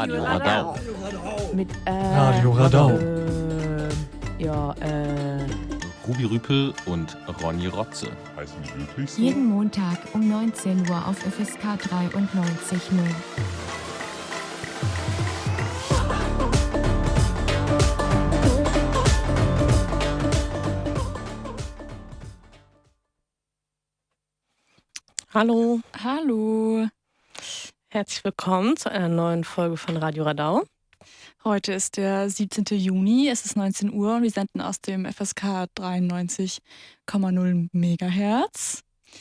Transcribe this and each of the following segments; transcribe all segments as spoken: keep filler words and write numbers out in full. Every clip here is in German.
Radio Radau. Mit äh, Radio Radau. Äh, ja, äh. Ruby Rüpel und Ronny Rotze. Heißen die wirklich so? Jeden Montag um neunzehn Uhr auf F S K dreiundneunzig Komma null. Hallo. Hallo. Herzlich willkommen zu einer neuen Folge von Radio Radau. Heute ist der siebzehnten Juni, es ist neunzehn Uhr und wir senden aus dem F S K dreiundneunzig Komma null Megahertz.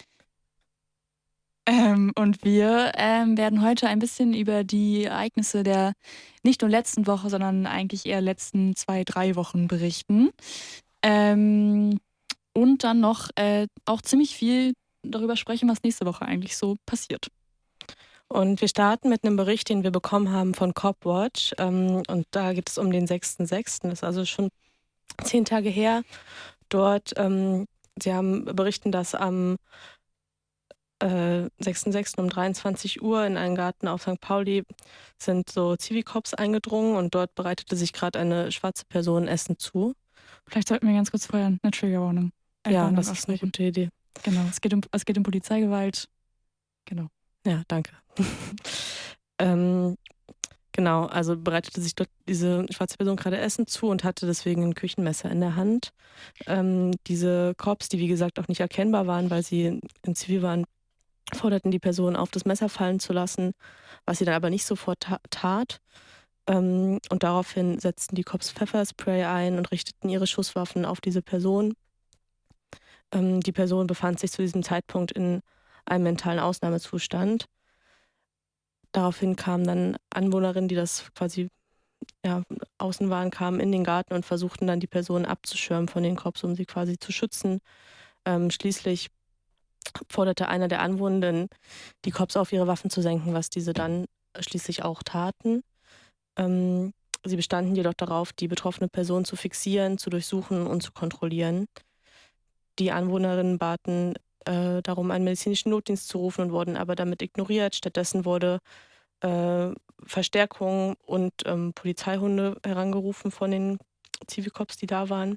Ähm, und wir ähm, werden heute ein bisschen über die Ereignisse der nicht nur letzten Woche, sondern eigentlich eher letzten zwei, drei Wochen berichten. Ähm, und dann noch äh, auch ziemlich viel darüber sprechen, was nächste Woche eigentlich so passiert. Und wir starten mit einem Bericht, den wir bekommen haben von Copwatch. Ähm, und da geht es um den sechsten sechsten Das ist also schon zehn Tage her. Dort, ähm, sie haben berichten, dass am äh, sechsten sechsten um dreiundzwanzig Uhr in einen Garten auf Sankt Pauli sind so Zivilcops eingedrungen und dort bereitete sich gerade eine schwarze Person Essen zu. Vielleicht sollten wir ganz kurz vorher eine Triggerwarnung. Ja, das ist eine gute Idee. Genau, es geht um, es geht um Polizeigewalt. Genau. Ja, danke. ähm, genau, also bereitete sich dort diese schwarze Person gerade Essen zu und hatte deswegen ein Küchenmesser in der Hand. Ähm, diese Cops, die wie gesagt auch nicht erkennbar waren, weil sie in Zivil waren, forderten die Person auf, das Messer fallen zu lassen, was sie dann aber nicht sofort ta- tat. Ähm, und daraufhin setzten die Cops Pfefferspray ein und richteten ihre Schusswaffen auf diese Person. Ähm, die Person befand sich zu diesem Zeitpunkt in einem mentalen Ausnahmezustand. Daraufhin kamen dann Anwohnerinnen, die das quasi ja, außen waren, kamen in den Garten und versuchten dann die Person abzuschirmen von den Cops, um sie quasi zu schützen. Ähm, schließlich forderte einer der Anwohnenden, die Cops auf, ihre Waffen zu senken, was diese dann schließlich auch taten. Ähm, sie bestanden jedoch darauf, die betroffene Person zu fixieren, zu durchsuchen und zu kontrollieren. Die Anwohnerinnen baten äh, darum, einen medizinischen Notdienst zu rufen und wurden aber damit ignoriert. Stattdessen wurde äh, Verstärkung und ähm, Polizeihunde herangerufen von den Zivilcops, die da waren.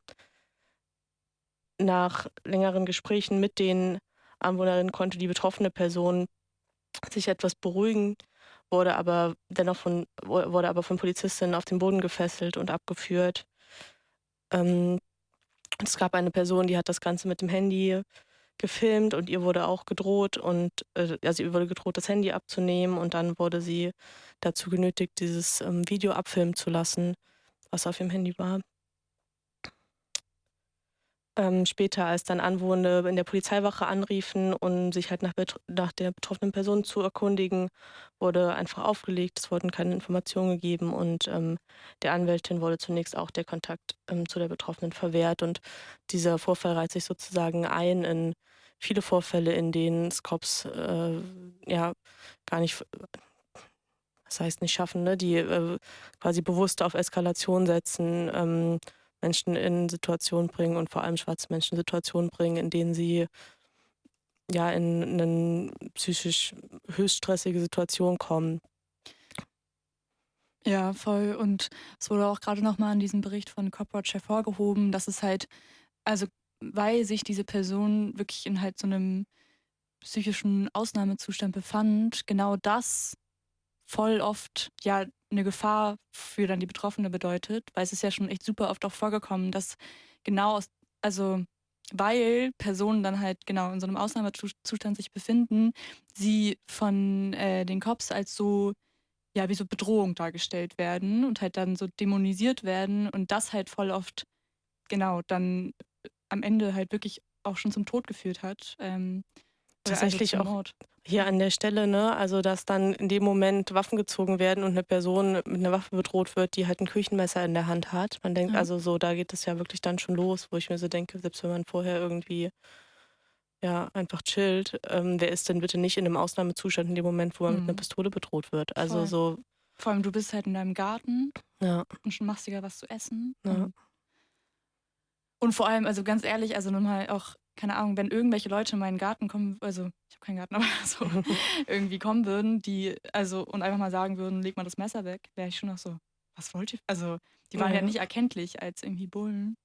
Nach längeren Gesprächen mit den Anwohnerinnen konnte die betroffene Person sich etwas beruhigen, wurde aber dennoch von, wurde aber von Polizistinnen auf den Boden gefesselt und abgeführt. Ähm, Es gab eine Person, die hat das Ganze mit dem Handy gefilmt und ihr wurde auch gedroht und äh, also ihr wurde gedroht, das Handy abzunehmen und dann wurde sie dazu genötigt, dieses ähm, Video abfilmen zu lassen, was auf ihrem Handy war. Ähm, später, als dann Anwohner in der Polizeiwache anriefen, um sich halt nach, bet- nach der betroffenen Person zu erkundigen, wurde einfach aufgelegt, es wurden keine Informationen gegeben und ähm, der Anwältin wurde zunächst auch der Kontakt ähm, zu der Betroffenen verwehrt und dieser Vorfall reiht sich sozusagen ein in viele Vorfälle, in denen es Cops äh, ja gar nicht, das heißt nicht schaffen, ne? die äh, quasi bewusst auf Eskalation setzen, ähm, Menschen in Situationen bringen und vor allem schwarze Menschen in Situationen bringen, in denen sie ja in eine psychisch höchst stressige Situation kommen. Ja, voll. Und es wurde auch gerade nochmal in diesem Bericht von Copwatch hervorgehoben, dass es halt, also weil sich diese Person wirklich in halt so einem psychischen Ausnahmezustand befand, genau das voll oft ja eine Gefahr für dann die Betroffene bedeutet, weil es ist ja schon echt super oft auch vorgekommen, dass genau aus, also weil Personen dann halt genau in so einem Ausnahmezustand sich befinden, sie von äh, den Cops als so, ja, wie so Bedrohung dargestellt werden und halt dann so dämonisiert werden und das halt voll oft, genau, dann am Ende halt wirklich auch schon zum Tod geführt hat. Ähm, Tatsächlich also auch hier an der Stelle, ne, also dass dann in dem Moment Waffen gezogen werden und eine Person mit einer Waffe bedroht wird, die halt ein Küchenmesser in der Hand hat. Man denkt, Ja. also so, da geht es ja wirklich dann schon los, wo ich mir so denke, selbst wenn man vorher irgendwie ja einfach chillt, ähm, wer ist denn bitte nicht in einem Ausnahmezustand in dem Moment, wo man Mhm. mit einer Pistole bedroht wird? Also Voll. so, Vor allem, du bist halt in deinem Garten ja, und schon machst dir was zu essen. ja. Und, und vor allem, also ganz ehrlich, also nochmal auch keine Ahnung, wenn irgendwelche Leute in meinen Garten kommen, also ich habe keinen Garten, aber so irgendwie kommen würden, die, also und einfach mal sagen würden, leg mal das Messer weg, wäre ich schon noch so, was wollt ihr? Also die waren ja, Ja. nicht erkenntlich als irgendwie Bullen.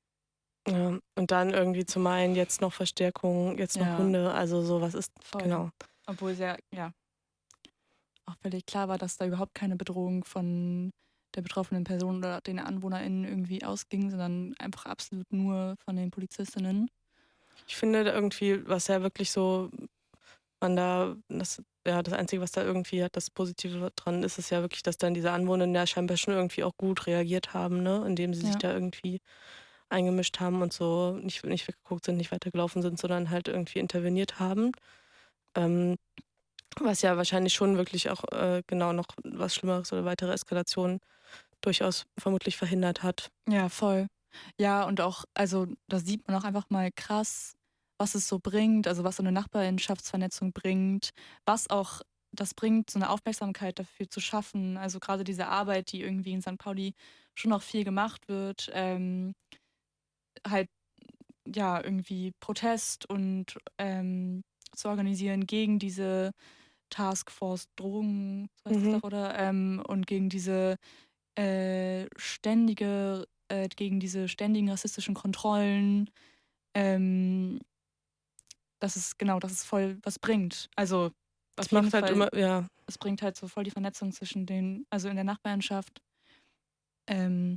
Ja, und dann irgendwie zu meinen, jetzt noch Verstärkung, jetzt noch Ja. Hunde, also so, was ist, Voll. genau. Obwohl es ja, ja auch völlig klar war, dass da überhaupt keine Bedrohung von der betroffenen Person oder den AnwohnerInnen irgendwie ausging, sondern einfach absolut nur von den PolizistInnen. Ich finde da irgendwie, was ja wirklich so, man da, das, ja, das Einzige, was da irgendwie hat, das Positive dran ist, ist ja wirklich, dass dann diese Anwohner ja scheinbar schon irgendwie auch gut reagiert haben, ne, indem sie sich Ja. da irgendwie eingemischt haben und so nicht, nicht weggeguckt sind, nicht weitergelaufen sind, sondern halt irgendwie interveniert haben. Ähm, was ja wahrscheinlich schon wirklich auch äh, genau noch was Schlimmeres oder weitere Eskalationen durchaus vermutlich verhindert hat. Ja, voll. Ja, und auch, also da sieht man auch einfach mal krass, was es so bringt, also was so eine Nachbarschaftsvernetzung bringt, was auch das bringt, so eine Aufmerksamkeit dafür zu schaffen. Also gerade diese Arbeit, die irgendwie in Sankt Pauli schon noch viel gemacht wird, ähm, halt ja irgendwie Protest und ähm, zu organisieren gegen diese Taskforce Drogen, so heißt es Mhm. doch, oder? Ähm, und gegen diese äh, ständige, äh, gegen diese ständigen rassistischen Kontrollen, ähm, dass es, genau, dass es voll was bringt. Also auf Das jeden macht halt Fall, immer, ja, es bringt halt so voll die Vernetzung zwischen den, also in der Nachbarschaft. Ähm,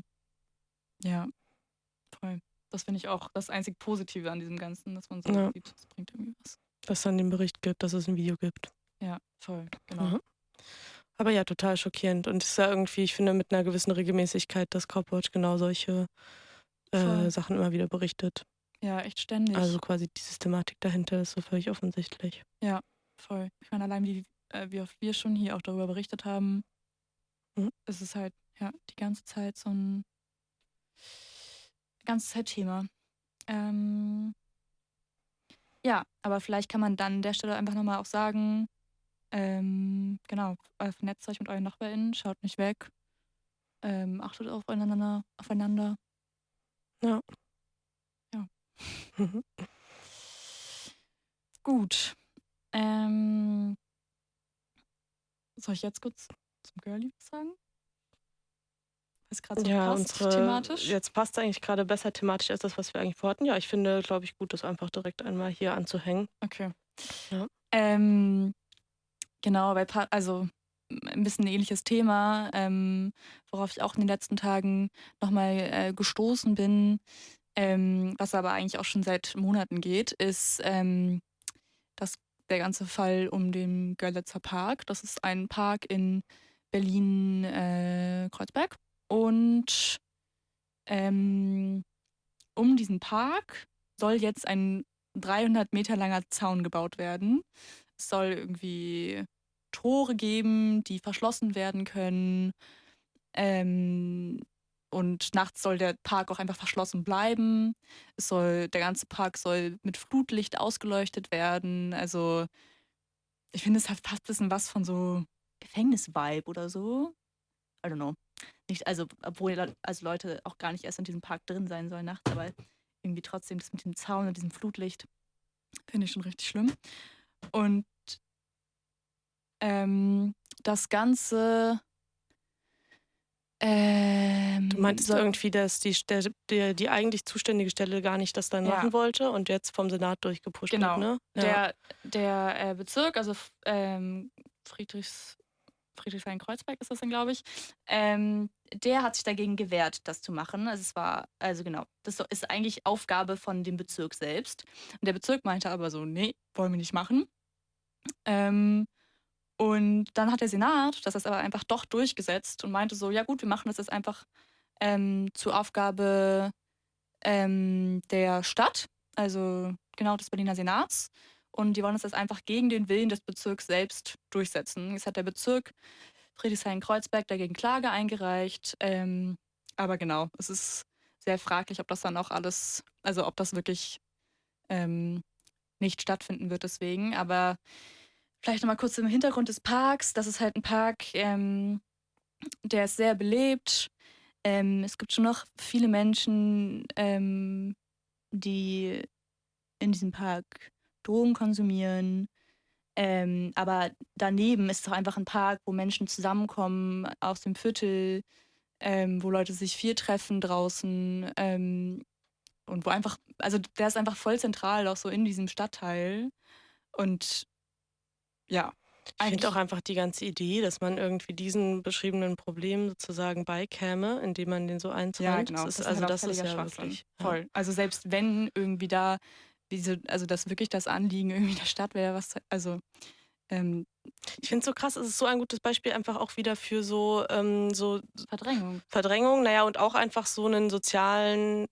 ja, voll. Das finde ich auch das einzig Positive an diesem Ganzen, dass man so Ja. sieht, es bringt irgendwie was. dass es dann den Bericht gibt, dass es ein Video gibt. Ja, voll, genau. Mhm. Aber ja, total schockierend. Und es ist ja irgendwie, ich finde, mit einer gewissen Regelmäßigkeit, dass Copwatch genau solche äh, Voll. Sachen immer wieder berichtet. Ja, echt ständig. Also quasi die Systematik dahinter ist so völlig offensichtlich. Voll. Ich meine, allein wie, äh, wie oft wir schon hier auch darüber berichtet haben, Mhm. ist es halt, ja, die ganze Zeit so ein ganze Zeit Thema. Ähm, ja, aber vielleicht kann man dann an der Stelle einfach nochmal auch sagen, ähm, genau, äh, vernetzt euch mit euren NachbarInnen, schaut nicht weg, ähm, achtet aufeinander, aufeinander. Ja. Ja. Mhm. Gut. Ähm, soll ich jetzt kurz zum Girlie was sagen? Ist gerade so Ja, passt unsere, thematisch. jetzt passt eigentlich gerade besser thematisch als das, was wir eigentlich vorhatten. Ja, ich finde, glaube ich, gut, das einfach direkt einmal hier anzuhängen. Okay. Ja. Ähm, genau, bei pa also m- ein bisschen ein ähnliches Thema, ähm, worauf ich auch in den letzten Tagen nochmal äh, gestoßen bin, ähm, was aber eigentlich auch schon seit Monaten geht, ist ähm, das, der ganze Fall um den Görlitzer Park. Das ist ein Park in Berlin-Kreuzberg. Und ähm, um diesen Park soll jetzt ein dreihundert Meter langer Zaun gebaut werden. Es soll irgendwie Tore geben, die verschlossen werden können. Ähm, und nachts soll der Park auch einfach verschlossen bleiben. Es soll, der ganze Park soll mit Flutlicht ausgeleuchtet werden. Also ich finde, es hat fast ein bisschen was von so Gefängnis-Vibe oder so. I don't know. Nicht, also, obwohl Le- also Leute auch gar nicht erst in diesem Park drin sein sollen nachts, aber irgendwie trotzdem das mit dem Zaun und diesem Flutlicht finde ich schon richtig schlimm. Und ähm, das Ganze. Ähm, Du meintest soll- irgendwie, dass die, Stelle, die, die eigentlich zuständige Stelle gar nicht das dann Ja. machen wollte und jetzt vom Senat durchgepusht Genau. wird, ne? Ja. Der, der äh, Bezirk, also f- ähm, Friedrichs, Friedrichshain-Kreuzberg ist das dann, glaube ich, ähm, der hat sich dagegen gewehrt, das zu machen. Also es war, also genau, das so- ist eigentlich Aufgabe von dem Bezirk selbst. Und der Bezirk meinte aber so, nee, wollen wir nicht machen. Ähm, und dann hat der Senat das ist aber einfach doch durchgesetzt und meinte so, ja gut, wir machen das jetzt einfach ähm, zur Aufgabe ähm, der Stadt, also genau des Berliner Senats. Und die wollen das jetzt einfach gegen den Willen des Bezirks selbst durchsetzen. Jetzt hat der Bezirk Friedrichshain-Kreuzberg dagegen Klage eingereicht. Ähm, aber genau, es ist sehr fraglich, ob das dann auch alles, also ob das wirklich ähm, nicht stattfinden wird deswegen. Aber vielleicht nochmal kurz im Hintergrund des Parks. Das ist halt ein Park, ähm, der ist sehr belebt. Ähm, es gibt schon noch viele Menschen, ähm, die in diesem Park Drogen konsumieren. Ähm, aber daneben ist es auch einfach ein Park, wo Menschen zusammenkommen aus dem Viertel, ähm, wo Leute sich viel treffen draußen ähm, und wo einfach, also der ist einfach voll zentral auch so in diesem Stadtteil. Und ja, Ich finde auch einfach die ganze Idee, dass man irgendwie diesen beschriebenen Problemen sozusagen beikäme, indem man den so einzäumt. Ja, genau. Das ist, Das ist also halt auch das ist völliger ja Schwachsinn. wirklich ja. Voll. Also selbst wenn irgendwie da, diese, also das wirklich das Anliegen irgendwie der Stadt wäre, was, also ähm, Ich finde es so krass, es ist so ein gutes Beispiel einfach auch wieder für so, ähm, so Verdrängung. Verdrängung, naja, und auch einfach so einen sozialen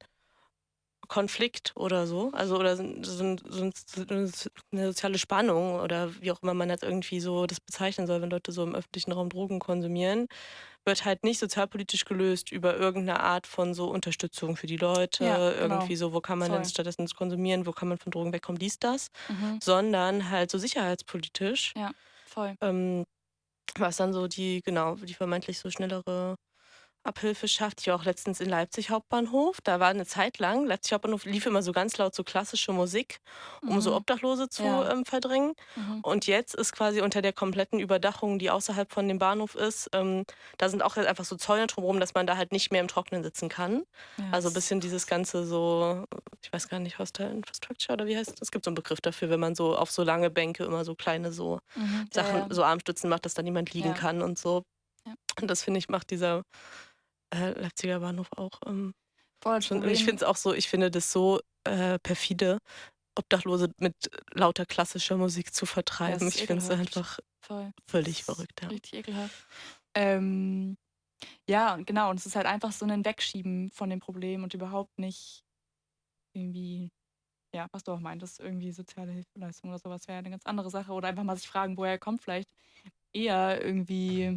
Konflikt oder so, also oder so, so, so eine soziale Spannung oder wie auch immer man jetzt irgendwie so das bezeichnen soll, wenn Leute so im öffentlichen Raum Drogen konsumieren, wird halt nicht sozialpolitisch gelöst über irgendeine Art von so Unterstützung für die Leute, Ja, genau. irgendwie so, wo kann man Voll. denn stattdessen konsumieren, wo kann man von Drogen wegkommen, dies, das, Mhm. sondern halt so sicherheitspolitisch, Ja, voll. ähm, was dann so die, genau, die vermeintlich so schnellere Abhilfe schafft. Ich war auch letztens in Leipzig Hauptbahnhof. Da war eine Zeit lang, Leipzig Hauptbahnhof lief immer so ganz laut so klassische Musik, um so Mhm. Obdachlose zu Ja. ähm, verdrängen. Mhm. Und jetzt ist quasi unter der kompletten Überdachung, die außerhalb von dem Bahnhof ist, ähm, da sind auch jetzt einfach so Zäune drumherum, dass man da halt nicht mehr im Trockenen sitzen kann. Ja, Also ein das- bisschen dieses ganze so, ich weiß gar nicht, Hostile Infrastructure oder wie heißt das? Es gibt so einen Begriff dafür, wenn man so auf so lange Bänke immer so kleine so Mhm. Sachen, Ja, ja. so Armstützen macht, dass da niemand liegen Ja. kann und so. Ja. Und das finde ich, macht dieser äh, Leipziger Bahnhof auch ähm, Voll das schon. Und Problem. ich finde es auch so, ich finde das so äh, perfide, Obdachlose mit lauter klassischer Musik zu vertreiben. Ja, es ist ich finde es ekelhaft. einfach Voll. völlig Das ist verrückt. Ja. Richtig ekelhaft. Ähm, ja, und genau. Und es ist halt einfach so ein Wegschieben von dem Problem und überhaupt nicht irgendwie, ja, was du auch meintest, irgendwie soziale Hilfeleistung oder sowas wäre eine ganz andere Sache. Oder einfach mal sich fragen, woher kommt vielleicht eher irgendwie,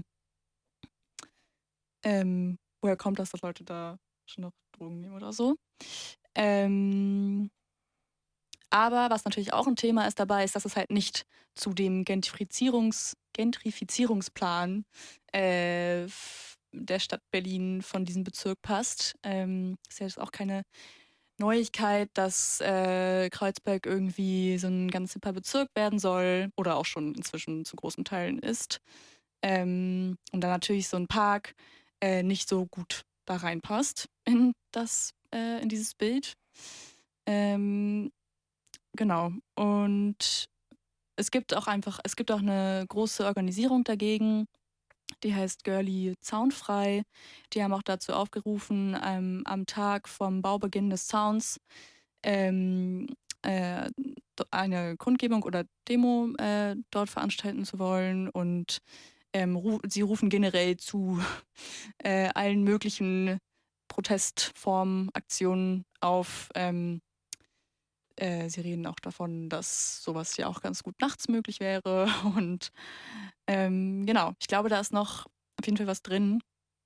ähm, woher kommt das, dass Leute da schon noch Drogen nehmen oder so. Ähm, aber was natürlich auch ein Thema ist dabei, ist, dass es halt nicht zu dem Gentrifizierungs Gentrifizierungsplan äh, f- der Stadt Berlin von diesem Bezirk passt. Ähm, ist ja jetzt auch keine Neuigkeit, dass äh, Kreuzberg irgendwie so ein ganz hipper Bezirk werden soll oder auch schon inzwischen zu großen Teilen ist. Ähm, und dann natürlich so ein Park äh, nicht so gut da reinpasst in das, äh, in dieses Bild. Ähm, genau. Und es gibt auch einfach, es gibt auch eine große Organisierung dagegen, die heißt Girlie Zaunfrei. Die haben auch dazu aufgerufen, ähm, am Tag vom Baubeginn des Zauns ähm, äh, do- eine Kundgebung oder Demo äh, dort veranstalten zu wollen. Und ähm, ru sie rufen generell zu äh, allen möglichen Protestformen, Aktionen auf. Ähm, äh, sie reden auch davon, dass sowas ja auch ganz gut nachts möglich wäre. Und ähm, genau, ich glaube, da ist noch auf jeden Fall was drin.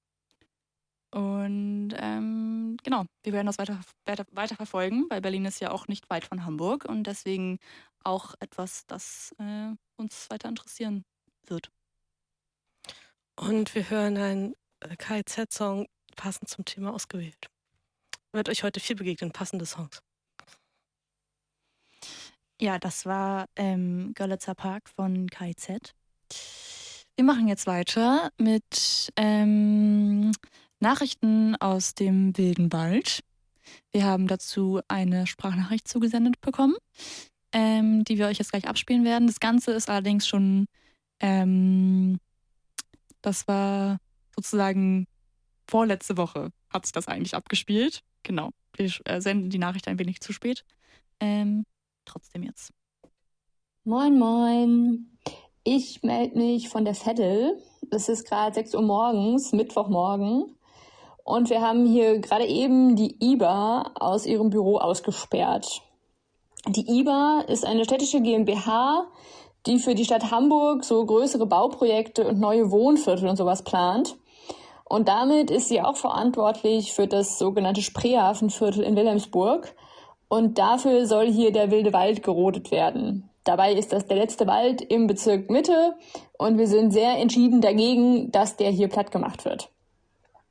Und ähm, genau, wir werden das weiter, weiter, weiter verfolgen, weil Berlin ist ja auch nicht weit von Hamburg und deswegen auch etwas, das äh, uns weiter interessieren wird. Und wir hören einen äh, K I Z-Song passend zum Thema ausgewählt. Wird euch heute viel begegnen, passende Songs. Ja, das war ähm, Görlitzer Park von K I Z. Wir machen jetzt weiter mit ähm, Nachrichten aus dem wilden Wald. Wir haben dazu eine Sprachnachricht zugesendet bekommen, ähm, die wir euch jetzt gleich abspielen werden. Das Ganze ist allerdings schon, ähm, das war sozusagen vorletzte Woche, hat sich das eigentlich abgespielt. Genau, wir äh, senden die Nachricht ein wenig zu spät. Ähm, trotzdem jetzt. Moin, moin. Ich melde mich von der Veddel. Es ist gerade sechs Uhr morgens, Mittwochmorgen. Und wir haben hier gerade eben die I B A aus ihrem Büro ausgesperrt. Die I B A ist eine städtische GmbH, die für die Stadt Hamburg so größere Bauprojekte und neue Wohnviertel und sowas plant. Und damit ist sie auch verantwortlich für das sogenannte Spreehafenviertel in Wilhelmsburg. Und dafür soll hier der wilde Wald gerodet werden. Dabei ist das der letzte Wald im Bezirk Mitte und wir sind sehr entschieden dagegen, dass der hier platt gemacht wird.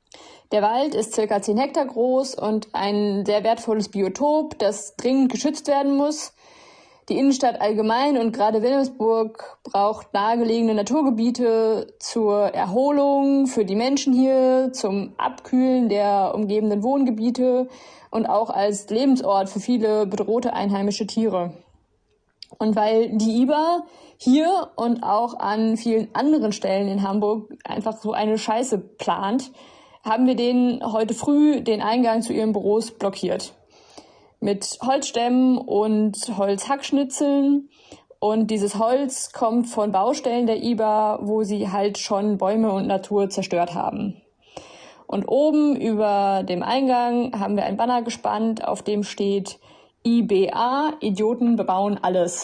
Der Wald ist circa zehn Hektar groß und ein sehr wertvolles Biotop, das dringend geschützt werden muss. Die Innenstadt allgemein und gerade Wilhelmsburg braucht nahegelegene Naturgebiete zur Erholung für die Menschen hier, zum Abkühlen der umgebenden Wohngebiete und auch als Lebensort für viele bedrohte einheimische Tiere. Und weil die I B A hier und auch an vielen anderen Stellen in Hamburg einfach so eine Scheiße plant, haben wir denen heute früh den Eingang zu ihren Büros blockiert. Mit Holzstämmen und Holzhackschnitzeln. Und dieses Holz kommt von Baustellen der I B A, wo sie halt schon Bäume und Natur zerstört haben. Und oben über dem Eingang haben wir ein Banner gespannt, auf dem steht I B A, Idioten bebauen alles.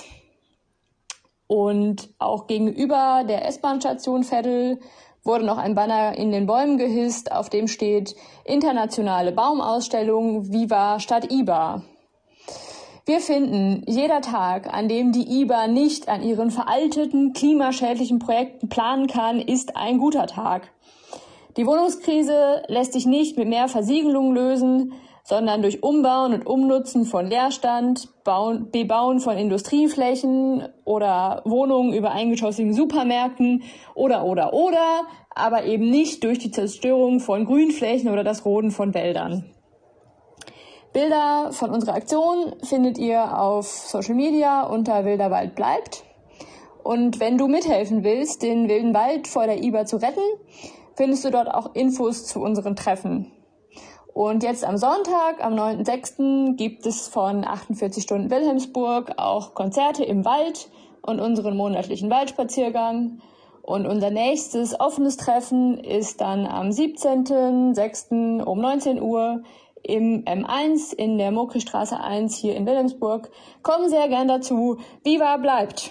Und auch gegenüber der S-Bahn-Station Veddel wurde noch ein Banner in den Bäumen gehisst, auf dem steht Internationale Baumausstellung Viva Stadt I B A. Wir finden, jeder Tag, an dem die I B A nicht an ihren veralteten, klimaschädlichen Projekten planen kann, ist ein guter Tag. Die Wohnungskrise lässt sich nicht mit mehr Versiegelung lösen, sondern durch Umbauen und Umnutzen von Leerstand, Bauen, Bebauen von Industrieflächen oder Wohnungen über eingeschossigen Supermärkten oder, oder, oder, aber eben nicht durch die Zerstörung von Grünflächen oder das Roden von Wäldern. Bilder von unserer Aktion findet ihr auf Social Media unter Wilder Wald bleibt. Und wenn du mithelfen willst, den wilden Wald vor der I B A zu retten, findest du dort auch Infos zu unseren Treffen. Und jetzt am Sonntag, am neunten sechsten gibt es von achtundvierzig Stunden Wilhelmsburg auch Konzerte im Wald und unseren monatlichen Waldspaziergang. Und unser nächstes offenes Treffen ist dann am siebzehnten sechsten um neunzehn Uhr im M eins in der Mokristraße eins hier in Wilhelmsburg. Kommen sehr gern dazu. Viva bleibt!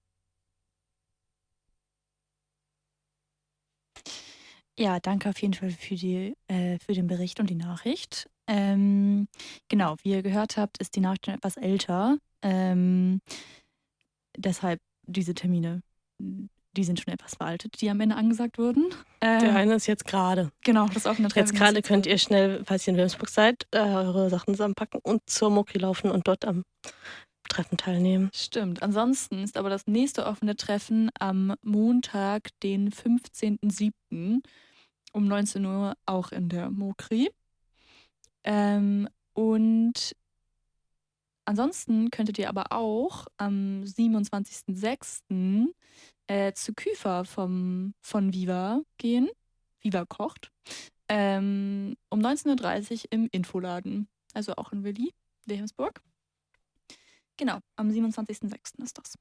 Ja, danke auf jeden Fall für, die, äh, für den Bericht und die Nachricht. Ähm, genau, wie ihr gehört habt, ist die Nachricht schon etwas älter. Ähm, deshalb diese Termine, die sind schon etwas veraltet, die am Ende angesagt wurden. Ähm, Der eine ist jetzt gerade. Genau, das offene Treffen. Jetzt gerade könnt ihr schnell, falls ihr in Wilhelmsburg seid, äh, eure Sachen zusammenpacken und zur Moki laufen und dort am Treffen teilnehmen. Stimmt. Ansonsten ist aber das nächste offene Treffen am Montag, den fünfzehnten siebten um neunzehn Uhr auch in der Mokri. Ähm, und ansonsten könntet ihr aber auch am siebenundzwanzigsten sechsten äh, zu Küfer vom, von Viva gehen. Viva kocht. Ähm, um neunzehn Uhr dreißig im Infoladen. Also auch in Willi, Wilhelmsburg. Genau, am siebenundzwanzigsten sechsten ist das.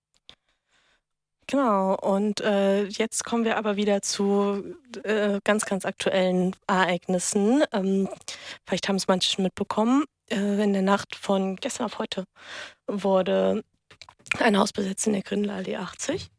Genau, und äh, jetzt kommen wir aber wieder zu äh, ganz, ganz aktuellen Ereignissen. Ähm, vielleicht haben es manche schon mitbekommen. Äh, in der Nacht von gestern auf heute wurde ein Haus besetzt in der Grindelallee achtzig.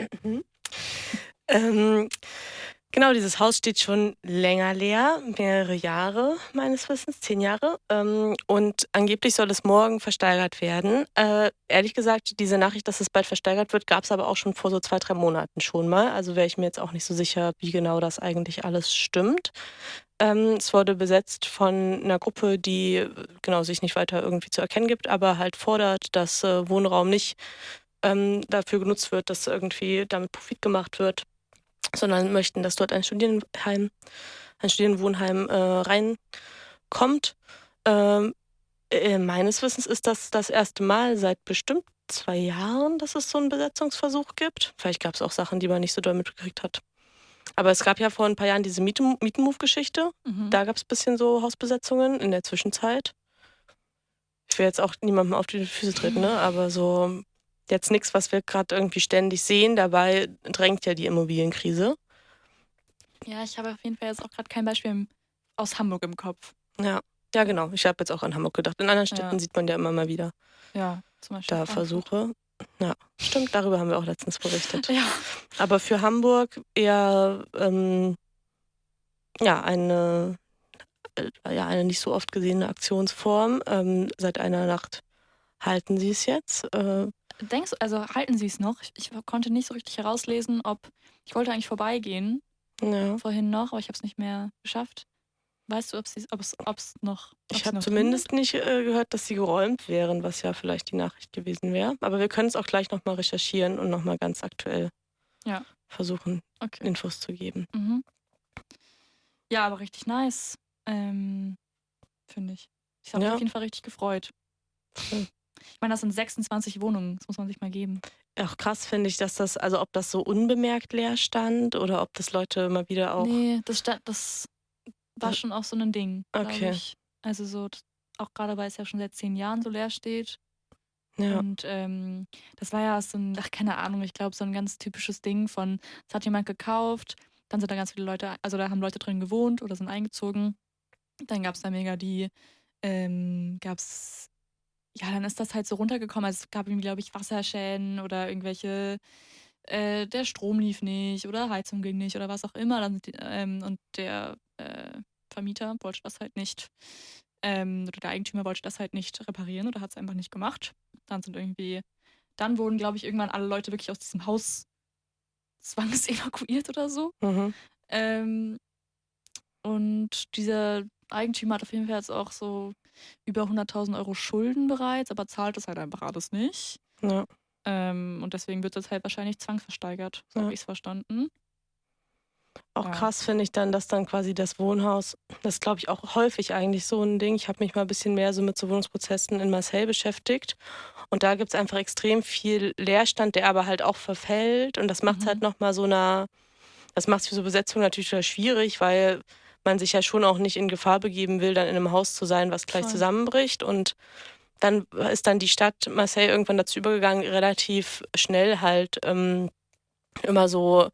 ähm, Genau, dieses Haus steht schon länger leer, mehrere Jahre meines Wissens, zehn Jahre. Ähm, und angeblich soll es morgen versteigert werden. Äh, ehrlich gesagt, diese Nachricht, dass es bald versteigert wird, gab es aber auch schon vor so zwei, drei Monaten schon mal. Also wäre ich mir jetzt auch nicht so sicher, wie genau das eigentlich alles stimmt. Ähm, es wurde besetzt von einer Gruppe, die genau sich nicht weiter irgendwie zu erkennen gibt, aber halt fordert, dass äh, Wohnraum nicht ähm, dafür genutzt wird, dass irgendwie damit Profit gemacht wird, sondern möchten, dass dort ein Studienheim, ein Studienwohnheim äh, reinkommt. Ähm, äh, meines Wissens ist das das erste Mal seit bestimmt zwei Jahren, dass es so einen Besetzungsversuch gibt. Vielleicht gab es auch Sachen, die man nicht so doll mitgekriegt hat. Aber es gab ja vor ein paar Jahren diese Mietenmove-Geschichte. Mhm. Da gab es ein bisschen so Hausbesetzungen in der Zwischenzeit. Ich will jetzt auch niemandem auf die Füße treten, ne? Aber so jetzt nichts, was wir gerade irgendwie ständig sehen. Dabei drängt ja die Immobilienkrise. Ja, ich habe auf jeden Fall jetzt auch gerade kein Beispiel im, aus Hamburg im Kopf. Ja, ja genau. Ich habe jetzt auch an Hamburg gedacht. In anderen Städten Ja. sieht man ja immer mal wieder Ja, zum Beispiel. da Frankfurt. Versuche. Ja, stimmt, darüber haben wir auch letztens berichtet. Ja. Aber für Hamburg eher ähm, ja, eine, äh, ja, eine nicht so oft gesehene Aktionsform. Ähm, seit einer Nacht halten sie es jetzt. Äh, Denkst du, also halten Sie es noch? Ich, ich konnte nicht so richtig herauslesen, ob, ich wollte eigentlich vorbeigehen, ja. vorhin noch, aber ich habe es nicht mehr geschafft. Weißt du, ob es ob es ob's noch ob Ich sie habe noch drin zumindest sind? nicht äh, gehört, dass sie geräumt wären, was ja vielleicht die Nachricht gewesen wäre. Aber wir können es auch gleich nochmal recherchieren und nochmal ganz aktuell Ja, versuchen, okay. Infos zu geben. Mhm. Ja, aber richtig nice, ähm, finde ich. Ich habe mich Ja. auf jeden Fall richtig gefreut. Voll. Ich meine, das sind sechsundzwanzig Wohnungen, das muss man sich mal geben. Auch krass finde ich, dass das, also ob das so unbemerkt leer stand oder ob das Leute mal wieder auch. Nee, das, sta- das war Da- schon auch so ein Ding, glaube Okay. ich. Also so, t- auch gerade weil es ja schon seit zehn Jahren so leer steht. Ja. Und ähm, das war ja so ein, ach, keine Ahnung, ich glaube, so ein ganz typisches Ding von, es hat jemand gekauft, dann sind da ganz viele Leute, also da haben Leute drin gewohnt oder sind eingezogen. Dann gab es da mega die, ähm, gab's, ja, dann ist das halt so runtergekommen. Also es gab irgendwie, glaube ich, Wasserschäden oder irgendwelche, äh, der Strom lief nicht oder Heizung ging nicht oder was auch immer. Dann, sind die, ähm, und der äh, Vermieter wollte das halt nicht, ähm, oder der Eigentümer wollte das halt nicht reparieren oder hat es einfach nicht gemacht. Dann sind irgendwie, dann wurden, glaube ich, irgendwann alle Leute wirklich aus diesem Haus zwangsevakuiert oder so. Mhm. Ähm, und dieser Eigentümer hat auf jeden Fall jetzt auch so über hunderttausend Euro Schulden bereits, aber zahlt das halt einfach alles nicht. Ja. Ähm, und deswegen wird das halt wahrscheinlich zwangsversteigert. So Ja. habe ich es verstanden. Auch Ja. krass finde ich dann, dass dann quasi das Wohnhaus, das ist glaube ich auch häufig eigentlich so ein Ding. Ich habe mich mal ein bisschen mehr so mit so Wohnungsprozessen in Marseille beschäftigt. Und da gibt es einfach extrem viel Leerstand, der aber halt auch verfällt. Und das macht es Mhm. halt nochmal so einer, das macht es für so Besetzung natürlich total schwierig, weil man sich ja schon auch nicht in Gefahr begeben will, dann in einem Haus zu sein, was gleich Voll. zusammenbricht. Und dann ist dann die Stadt Marseille irgendwann dazu übergegangen, relativ schnell halt ähm, immer so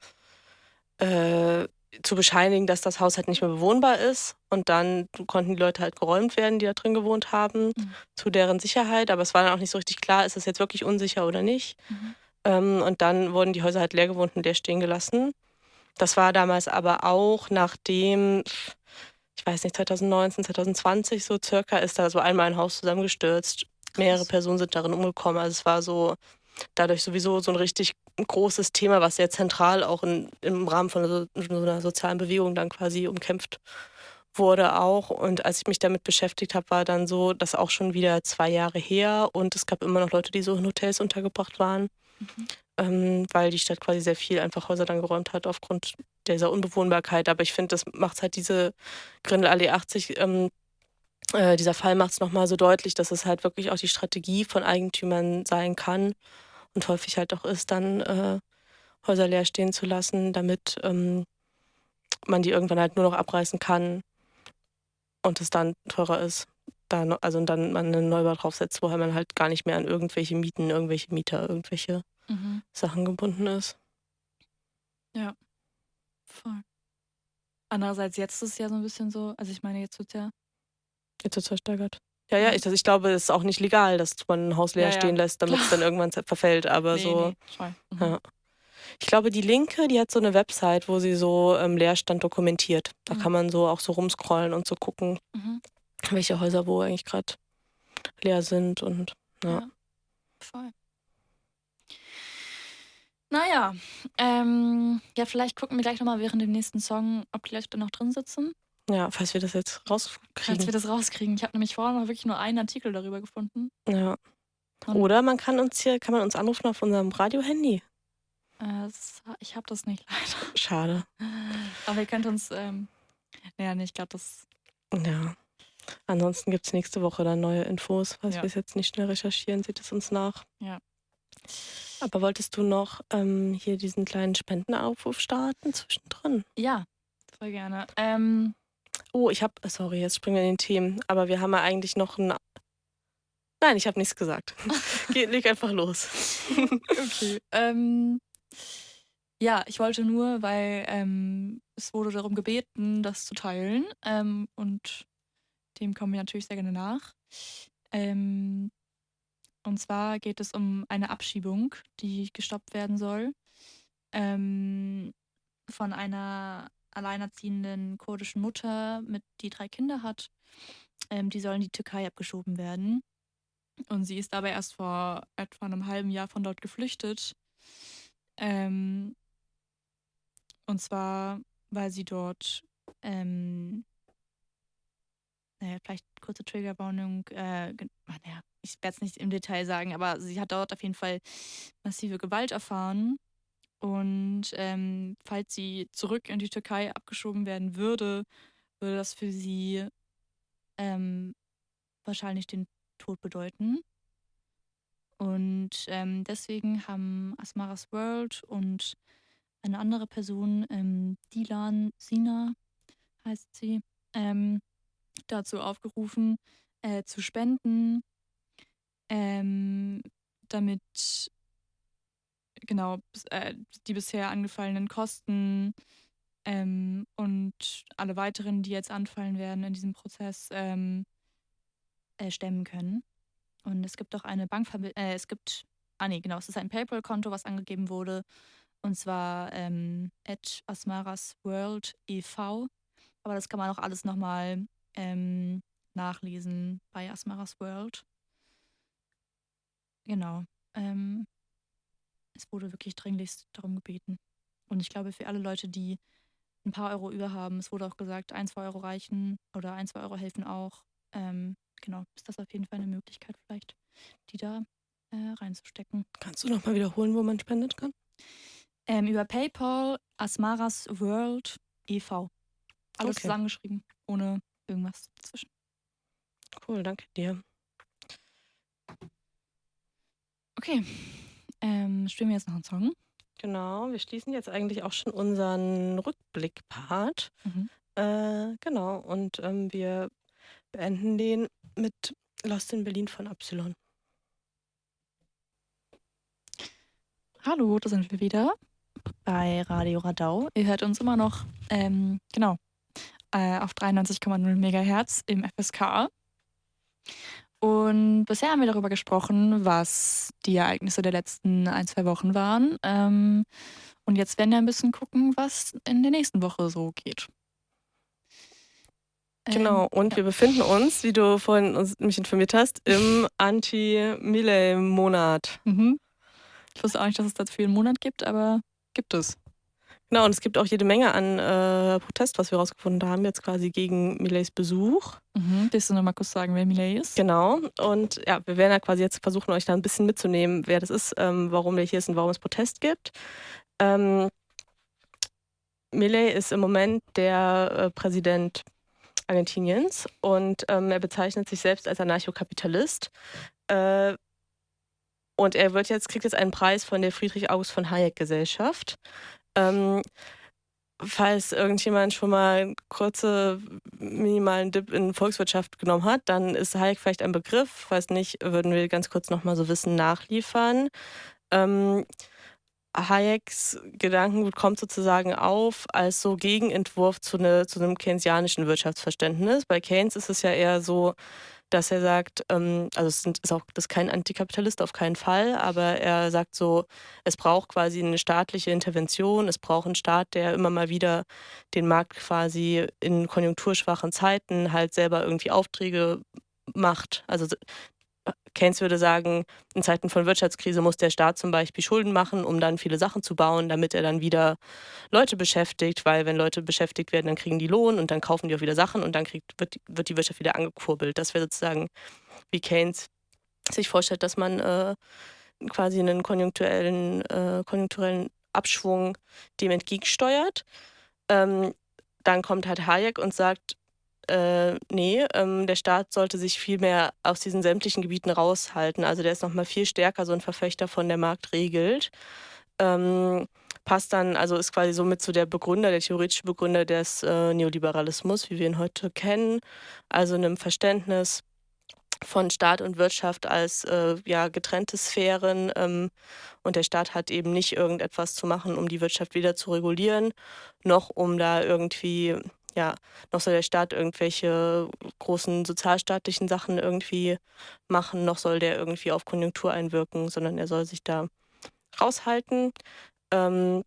äh, zu bescheinigen, dass das Haus halt nicht mehr bewohnbar ist. Und dann konnten die Leute halt geräumt werden, die da drin gewohnt haben, Mhm. zu deren Sicherheit. Aber es war dann auch nicht so richtig klar, ist das jetzt wirklich unsicher oder nicht. Mhm. Ähm, und dann wurden die Häuser halt leer gewohnt und leer stehen gelassen. Das war damals aber auch nachdem, ich weiß nicht, zwanzig neunzehn, zwanzig zwanzig so circa, ist da so einmal ein Haus zusammengestürzt. Mehrere Krass. Personen sind darin umgekommen. Also es war so dadurch sowieso so ein richtig großes Thema, was sehr zentral auch in, im Rahmen von so, so einer sozialen Bewegung dann quasi umkämpft wurde auch. Und als ich mich damit beschäftigt habe, war dann so, das auch schon wieder zwei Jahre her und es gab immer noch Leute, die so in Hotels untergebracht waren, Mhm. ähm, weil die Stadt quasi sehr viel einfach Häuser dann geräumt hat aufgrund dieser Unbewohnbarkeit. Aber ich finde, das macht halt diese Grindelallee achtzig, ähm, äh, dieser Fall macht es nochmal so deutlich, dass es halt wirklich auch die Strategie von Eigentümern sein kann und häufig halt auch ist, dann äh, Häuser leer stehen zu lassen, damit ähm, man die irgendwann halt nur noch abreißen kann und es dann teurer ist. Da no, also dann man einen Neubau draufsetzt, woher man halt gar nicht mehr an irgendwelche Mieten, irgendwelche Mieter, irgendwelche Mhm. Sachen gebunden ist. Ja, voll. Andererseits jetzt ist es ja so ein bisschen so, also ich meine, jetzt wird ja. Jetzt wird es versteigert. Ja, ja, Mhm. ich, also ich glaube, es ist auch nicht legal, dass man ein Haus leer Ja, ja, stehen lässt, damit es klar. dann irgendwann zer- verfällt. Aber Nee, so, nee, voll. Mhm. ja. Ich glaube, die Linke, die hat so eine Website, wo sie so ähm, Leerstand dokumentiert. Da Mhm. kann man so auch so rumscrollen und so gucken, Mhm. welche Häuser wo eigentlich gerade leer sind. Und ja. Ja, voll. Naja, ähm, ja, vielleicht gucken wir gleich nochmal während dem nächsten Song, ob die Leute da noch drin sitzen. Ja, falls wir das jetzt Falls rauskriegen. wir das rauskriegen. Ich habe nämlich vorher noch wirklich nur einen Artikel darüber gefunden. Ja. Und, Oder man kann uns hier, kann man uns anrufen auf unserem Radio-Handy. Äh, das, ich habe das nicht leider. Schade. Aber ihr könnt uns, ähm, naja, nee, ich glaube, das, Ja. Ansonsten gibt es nächste Woche dann neue Infos. Falls Ja. wir es jetzt nicht schnell recherchieren, seht es uns nach. Ja. Aber wolltest du noch ähm, hier diesen kleinen Spendenaufruf starten zwischendrin? ja, voll gerne. Ähm, Oh, ich habe, sorry, jetzt springen wir in den Themen. Aber wir haben ja eigentlich noch ein. Nein, ich habe nichts gesagt. Geh, leg einfach los. okay. Ähm, ja, ich wollte nur, weil ähm, es wurde darum gebeten, das zu teilen. Ähm, und dem kommen wir natürlich sehr gerne nach. Ähm, und zwar geht es um eine Abschiebung, die gestoppt werden soll. Ähm, von einer alleinerziehenden kurdischen Mutter, mit die drei Kinder hat. Ähm, die sollen in die Türkei abgeschoben werden. Und sie ist aber erst vor etwa einem halben Jahr von dort geflüchtet. Ähm, und zwar, weil sie dort ähm, äh, vielleicht kurze Triggerwarnung, äh, ge- ach, naja, ich werde es nicht im Detail sagen, aber sie hat dort auf jeden Fall massive Gewalt erfahren. Und ähm, falls sie zurück in die Türkei abgeschoben werden würde, würde das für sie ähm, wahrscheinlich den Tod bedeuten. Und ähm, deswegen haben Asmaras World und eine andere Person, ähm, Dilan Sina heißt sie, ähm, dazu aufgerufen, äh, zu spenden, ähm, damit genau bis- äh, die bisher angefallenen Kosten ähm, und alle weiteren, die jetzt anfallen werden in diesem Prozess, ähm, äh, stemmen können. Und es gibt auch eine Bankverbindung, äh, es gibt, ah nee, genau, es ist ein PayPal-Konto, was angegeben wurde, und zwar ähm, at Asmaras World e V. Aber das kann man auch alles nochmal ähm, nachlesen bei Asmaras World. Genau. Ähm, es wurde wirklich dringlichst darum gebeten. Und ich glaube, für alle Leute, die ein paar Euro über haben, es wurde auch gesagt, ein, zwei Euro reichen oder ein, zwei Euro helfen auch. Ähm, genau, ist das auf jeden Fall eine Möglichkeit vielleicht, die da äh, reinzustecken. Kannst du noch mal wiederholen, wo man spendet kann? Ähm, über PayPal, Asmaras World e V. Alles Okay. zusammengeschrieben, ohne irgendwas dazwischen. Cool, danke dir. Okay, ähm, spielen wir jetzt noch einen Song. Genau, wir schließen jetzt eigentlich auch schon unseren Rückblick-Part. Mhm. Äh, genau, und ähm, wir beenden den mit Lost in Berlin von Absilon. Hallo, da sind wir wieder bei Radio Radau. Ihr hört uns immer noch, ähm, genau, äh, auf dreiundneunzig Komma null Megahertz im F S K. Und bisher haben wir darüber gesprochen, was die Ereignisse der letzten ein, zwei Wochen waren. Ähm, und jetzt werden wir ein bisschen gucken, was in der nächsten Woche so geht. Ähm, Genau, und ja. wir befinden uns, wie du vorhin uns, mich informiert hast, im Anti-Millet-Monat. Mhm. Ich wusste auch nicht, dass es dafür einen Monat gibt, aber gibt es. Genau, und es gibt auch jede Menge an äh, Protest, was wir rausgefunden haben, jetzt quasi gegen Millets Besuch. Mhm. Willst du noch mal kurz sagen, wer Millet ist? Genau, und ja, wir werden ja quasi jetzt versuchen, euch da ein bisschen mitzunehmen, wer das ist, ähm, warum der hier ist und warum es Protest gibt. Ähm, Millet ist im Moment der äh, Präsident Argentiniens und ähm, er bezeichnet sich selbst als Anarchokapitalist. Äh, und er wird jetzt, kriegt jetzt einen Preis von der Friedrich August von Hayek Gesellschaft. Ähm, falls irgendjemand schon mal einen kurzen, minimalen Dip in Volkswirtschaft genommen hat, dann ist Hayek vielleicht ein Begriff. Falls nicht, würden wir ganz kurz nochmal so Wissen nachliefern. Ähm, Hayeks Gedankengut kommt sozusagen auf als so Gegenentwurf zu, ne, zu einem keynesianischen Wirtschaftsverständnis. Bei Keynes ist es ja eher so, dass er sagt, ähm, also es sind, ist auch das ist kein Antikapitalist auf keinen Fall, aber er sagt so, es braucht quasi eine staatliche Intervention, es braucht einen Staat, der immer mal wieder den Markt quasi in konjunkturschwachen Zeiten halt selber irgendwie Aufträge macht. Also Keynes würde sagen, in Zeiten von Wirtschaftskrise muss der Staat zum Beispiel Schulden machen, um dann viele Sachen zu bauen, damit er dann wieder Leute beschäftigt, weil wenn Leute beschäftigt werden, dann kriegen die Lohn und dann kaufen die auch wieder Sachen und dann kriegt, wird, wird die Wirtschaft wieder angekurbelt. Das wäre sozusagen, wie Keynes sich vorstellt, dass man äh, quasi einen konjunkturellen, äh, konjunkturellen Abschwung dem entgegensteuert. Ähm, dann kommt halt Hayek und sagt, Äh, nee, ähm, der Staat sollte sich viel mehr aus diesen sämtlichen Gebieten raushalten. Also der ist nochmal viel stärker so ein Verfechter von der Markt regelt. Ähm, passt dann, also ist quasi somit so der Begründer, der theoretische Begründer des äh, Neoliberalismus, wie wir ihn heute kennen. Also einem Verständnis von Staat und Wirtschaft als äh, ja, getrennte Sphären. Ähm, und der Staat hat eben nicht irgendetwas zu machen, um die Wirtschaft wieder zu regulieren, noch um da irgendwie ja, noch soll der Staat irgendwelche großen sozialstaatlichen Sachen irgendwie machen, noch soll der irgendwie auf Konjunktur einwirken, sondern er soll sich da raushalten. Ähm,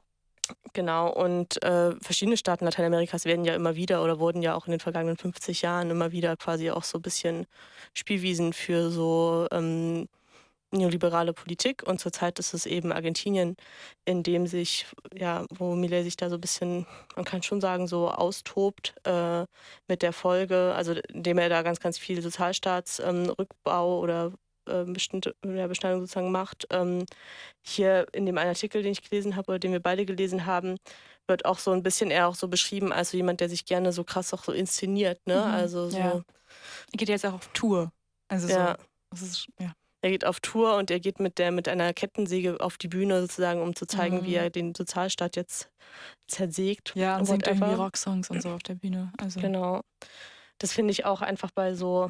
genau, und äh, verschiedene Staaten Lateinamerikas werden ja immer wieder oder wurden ja auch in den vergangenen fünfzig Jahren immer wieder quasi auch so ein bisschen Spielwiesen für so ähm, neoliberale Politik und zurzeit ist es eben Argentinien, in dem sich, ja, wo Milei sich da so ein bisschen, man kann schon sagen, so austobt äh, mit der Folge, also indem er da ganz, ganz viel Sozialstaatsrückbau ähm, oder äh, bestimmte ja, Beschneidung sozusagen macht. Ähm, hier in dem einen Artikel, den ich gelesen habe oder den wir beide gelesen haben, wird auch so ein bisschen eher auch so beschrieben als so jemand, der sich gerne so krass auch so inszeniert, ne? Mhm. Also so. Ja. Er geht jetzt auch auf Tour. Also Ja. so. Das ist, ja. Er geht auf Tour und er geht mit der mit einer Kettensäge auf die Bühne sozusagen, um zu zeigen, Mhm. wie er den Sozialstaat jetzt zersägt. Ja, und singt whatever. irgendwie Rocksongs und so auf der Bühne. Also. Genau. Das finde ich auch einfach bei so,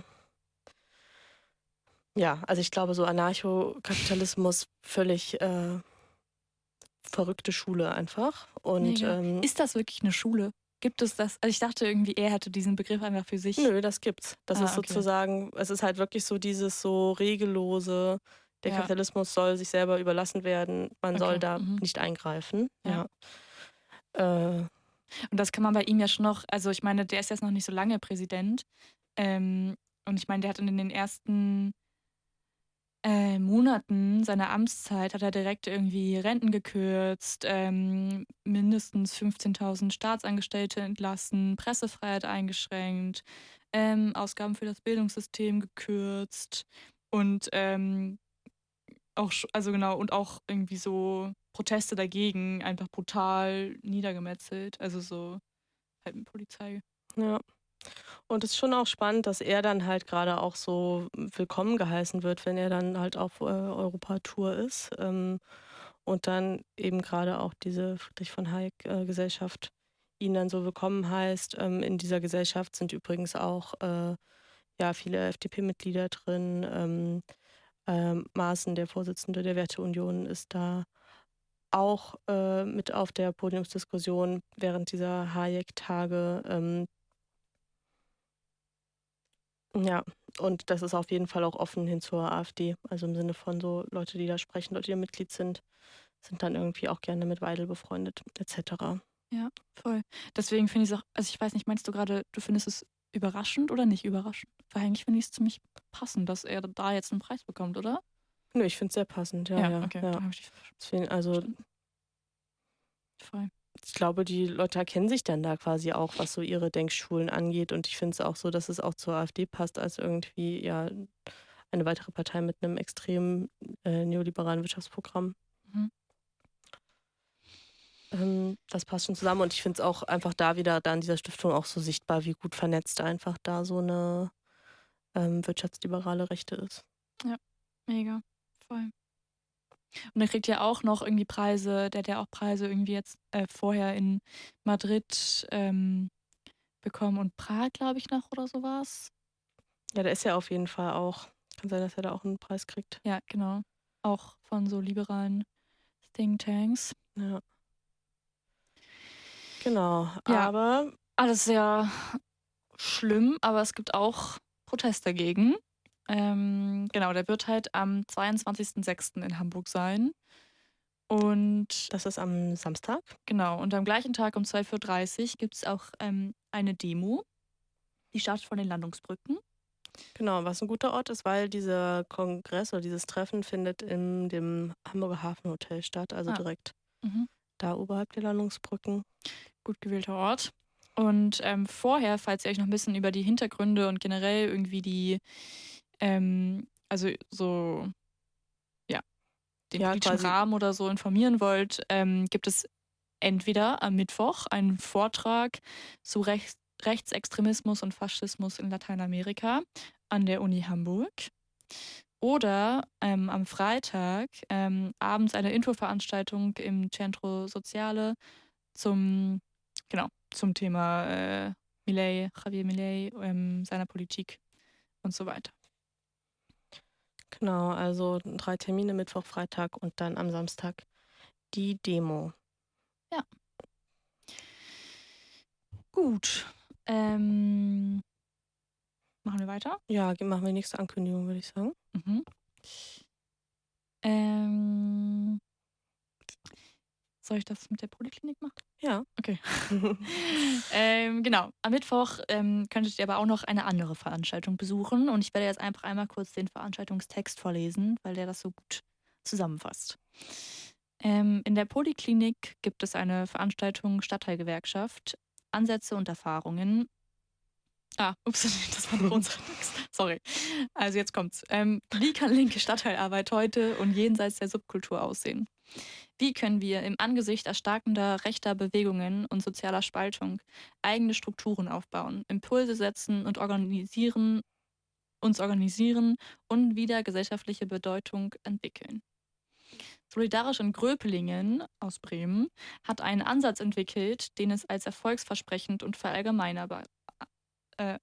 ja, also ich glaube, so Anarchokapitalismus völlig äh, verrückte Schule einfach. Und Mega. ähm, Ist das wirklich eine Schule? Gibt es das? Also ich dachte irgendwie, er hätte diesen Begriff einfach für sich. nö, das gibt's. Das Ah, ist okay. sozusagen, es ist halt wirklich so dieses so regellose, der Ja. Kapitalismus soll sich selber überlassen werden, man soll Okay, da mhm. nicht eingreifen. Ja. Ja. Äh, Und das kann man bei ihm ja schon noch, also ich meine, der ist jetzt noch nicht so lange Präsident. Ähm, und ich meine, der hat in den ersten äh, Monaten seiner Amtszeit hat er direkt irgendwie Renten gekürzt, ähm, mindestens fünfzehntausend Staatsangestellte entlassen, Pressefreiheit eingeschränkt, ähm, Ausgaben für das Bildungssystem gekürzt und ähm, auch, sch- also genau, und auch irgendwie so Proteste dagegen einfach brutal niedergemetzelt. Also so halt mit Polizei. Ja. Und es ist schon auch spannend, dass er dann halt gerade auch so willkommen geheißen wird, wenn er dann halt auf äh, Europatour ist. Ähm, und dann eben gerade auch diese Friedrich von Hayek-Gesellschaft ihn dann so willkommen heißt. Ähm, in dieser Gesellschaft sind übrigens auch äh, ja, viele F D P-Mitglieder drin. Ähm, ähm, Maaßen, der Vorsitzende der Werteunion, ist da auch äh, mit auf der Podiumsdiskussion während dieser Hayek-Tage. Ähm, Ja, und das ist auf jeden Fall auch offen hin zur AfD. Also im Sinne von so Leute, die da sprechen, Leute, die da Mitglied sind, sind dann irgendwie auch gerne mit Weidel befreundet, et cetera. Ja, voll. Deswegen finde ich es auch, also ich weiß nicht, meinst du gerade, du findest es überraschend oder nicht überraschend? Weil eigentlich finde ich es ziemlich passend, dass er da jetzt einen Preis bekommt, oder? Nö, ich finde es sehr passend, ja, ja. okay, ja. dann habe ich dich verstanden. Deswegen, also Voll. ich glaube, die Leute erkennen sich dann da quasi auch, was so ihre Denkschulen angeht. Und ich finde es auch so, dass es auch zur AfD passt, als irgendwie ja eine weitere Partei mit einem extrem äh, neoliberalen Wirtschaftsprogramm. Mhm. Ähm, das passt schon zusammen und ich finde es auch einfach da wieder da in dieser Stiftung auch so sichtbar, wie gut vernetzt einfach da so eine ähm, wirtschaftsliberale Rechte ist. Mega. Voll. Und er kriegt ja auch noch irgendwie Preise, der hat ja auch Preise irgendwie jetzt äh, vorher in Madrid ähm, bekommen und Prag, glaube ich, noch oder sowas. Ja, der ist ja auf jeden Fall auch. Kann sein, dass er da auch einen Preis kriegt. Ja, genau. Auch von so liberalen Thinktanks. Ja. Genau. Ja. Aber Alles sehr schlimm, aber es gibt auch Protest dagegen. Ähm, genau, der wird halt am zweiundzwanzigsten sechsten in Hamburg sein. Und das ist am Samstag. genau, und am gleichen Tag um zwölf Uhr dreißig gibt es auch ähm, eine Demo. Die startet von den Landungsbrücken. Genau, was ein guter Ort ist, weil dieser Kongress oder dieses Treffen findet in dem Hamburger Hafenhotel statt, also Ah. direkt Mhm. da oberhalb der Landungsbrücken. Gut gewählter Ort. Und ähm, vorher, falls ihr euch noch ein bisschen über die Hintergründe und generell irgendwie die, ähm, also so, ja, den Ja, politischen quasi- Rahmen oder so informieren wollt, ähm, gibt es entweder am Mittwoch einen Vortrag zu Rechts Rechtsextremismus und Faschismus in Lateinamerika an der Uni Hamburg. Oder ähm, am Freitag ähm, abends eine Infoveranstaltung im Centro Soziale zum, genau, zum Thema äh, Milei, Javier Milei, ähm, seiner Politik und so weiter. Genau, also drei Termine, Mittwoch, Freitag und dann am Samstag die Demo. Gut. Ähm, machen wir weiter? Ja, ge- machen wir die nächste Ankündigung, würde ich sagen. Mhm. Ähm, Soll ich das mit der Poliklinik machen? Ja. Okay. ähm, genau. Am Mittwoch ähm, könntet ihr aber auch noch eine andere Veranstaltung besuchen. Und ich werde jetzt einfach einmal kurz den Veranstaltungstext vorlesen, weil der das so gut zusammenfasst. Ähm, in der Poliklinik gibt es eine Veranstaltung Stadtteilgewerkschaft, Ansätze und Erfahrungen. Ah, ups, das war noch unser Text. Sorry. Also jetzt kommt's. Ähm, wie kann linke Stadtteilarbeit heute und jenseits der Subkultur aussehen? Wie können wir im Angesicht erstarkender rechter Bewegungen und sozialer Spaltung eigene Strukturen aufbauen, Impulse setzen und organisieren, uns organisieren und wieder gesellschaftliche Bedeutung entwickeln? Solidarisch in Gröpelingen aus Bremen hat einen Ansatz entwickelt, den es als erfolgsversprechend und verallgemeinerbar äh,